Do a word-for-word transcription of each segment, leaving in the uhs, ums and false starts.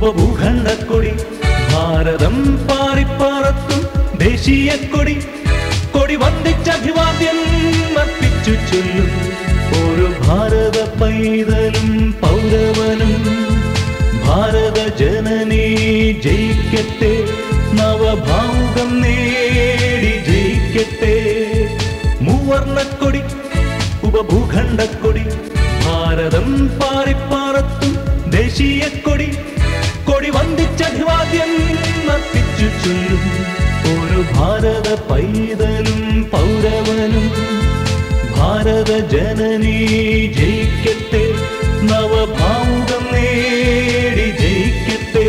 ഉപഭൂഖണ്ഡക്കൊടി ഭാരതം പാറിപ്പാറത്തും ദേശീയക്കൊടി കൊടി വന്ദിച്ചഭിവാദ്യം അർപ്പിച്ചു ചൊല്ലും ഒരു ഭാരത പൈതലും പൗരവനും ഭാരത ജനനീ ജയിക്കട്ടെ നവഭാവുകം നേടി ജയിക്കട്ടെ മൂവർണ്ണക്കൊടി ഉപഭൂഖണ്ഡക്കൊടി ഭാരതം പാറിപ്പാറത്തും ദേശീയക്കൊടി കൊടി വന്ദിച്ചഭിവാദ്യം അർപ്പിച്ചു ചൊല്ലും ഒരു ഭാരത പൈതലും പൗരവനും ഭാരത ജനനീ ജയിക്കട്ടെ നവഭാവുകം നേടി ജയിക്കട്ടെ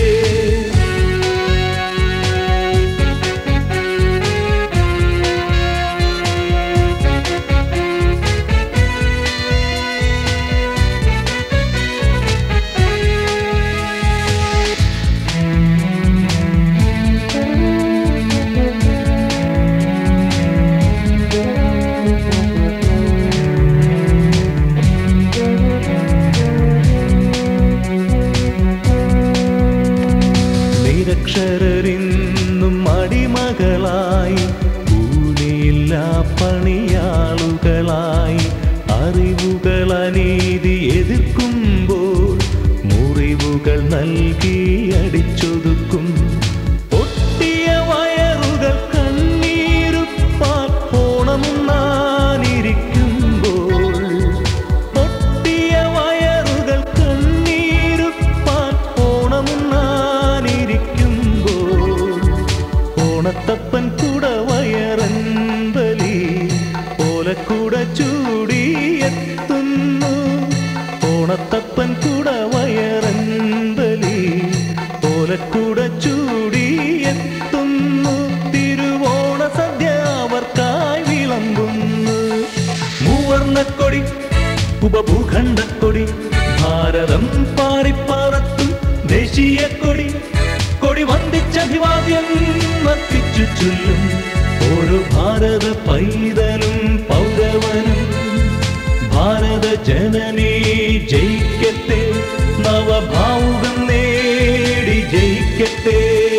നിരക്ഷരരിന്നും അടിമകളായി കൂലിയില്ലാ പണിയാളുകളായി അറിവുകൾ അനീതി എതിർക്കുമ്പോൾ മുറിവുകൾ നൽകി അടിച്ചൊതുക്കും പൊട്ടിയ വയറുകൾ കണ്ണീരുപ്പാൽ ഓണമുണ്ണാനിരിക്കുമ്പോൾ പൊട്ടിയ വയറുകൾ കണ്ണീരുപ്പാൽ ഓണമുണ്ണാൻ ഓണത്തപ്പൻ കൂട വയറൻപലി ഓലക്കൂട ചൂടിയെത്തുന്നു ഓണത്തപ്പൻ കൂട വയറൻപലി ഓലക്കൂട ചൂടിയെത്തുന്നു തിരുവോണ സദ്യ അവർക്കായി വിളമ്പുന്നു മൂവർണ്ണക്കൊടി ഉപഭൂഖണ്ഡക്കൊടി ഭാരതം പാറിപ്പാറത്തും ദേശീയക്കൊടി കൊടി വന്ദിച്ചഭിവാദ്യം അർപ്പിച്ചു ചൊല്ലും ഒരു ഭാരത പൈതലും പൗരവനും ഭാരത ജനനീ ജയിക്കട്ടെ നവഭാവുകം നേടി ജയിക്കട്ടെ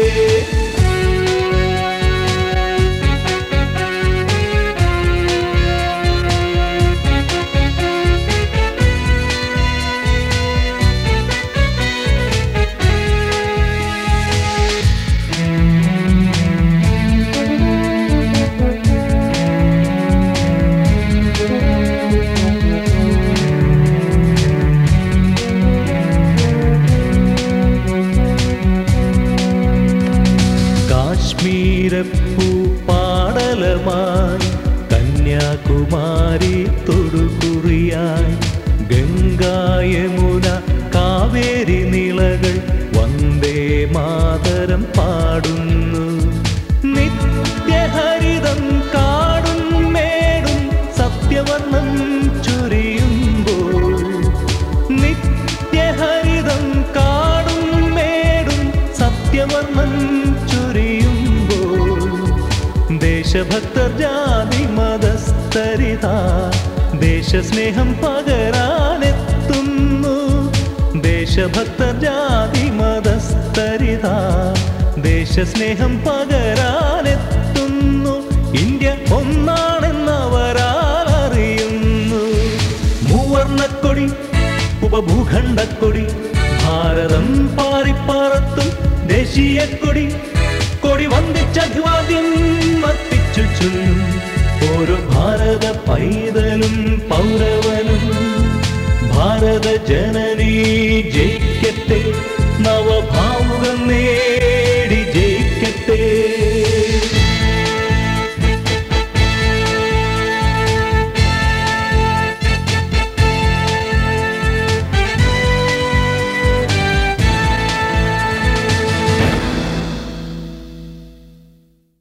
കാശ്മീരപ്പൂപ്പാടലമായി കന്യാകുമാരി തൊടുകുറിയായി ഗംഗായമുന കാവേരി നിളകൾ വന്ദേ മാതരം പാടുന്നു നിത്യഹരിതം കാടും മേടും സത്യവർണ്ണം ചൊരിയുമ്പോൾ നിത്യഹരിതം കാടും മേടും സത്യവർണ്ണം ദേശഭക്തർ ജാതി മതസ്ഥരിതാ ദേശസ്നേഹം പകരാനെത്തുന്നു ദേശഭക്തർ ജാതി മതസ്ഥരിതാ ദേശസ്നേഹം പകരാനെത്തുന്നു ഇന്ത്യ ഒന്നാണെന്നവരാൽ അറിയുന്നു മൂവർണ്ണക്കൊടി ഉപഭൂഖണ്ഡക്കൊടി ഭാരതം പാറിപ്പാറത്തും ദേശീയക്കൊടി കൊടി വന്ദിച്ചഭിവാദ്യം അർപ്പിച്ചു ചൊല്ലും ഒരു ഭാരത പൈതലും പൗരവനും ഭാരത ജന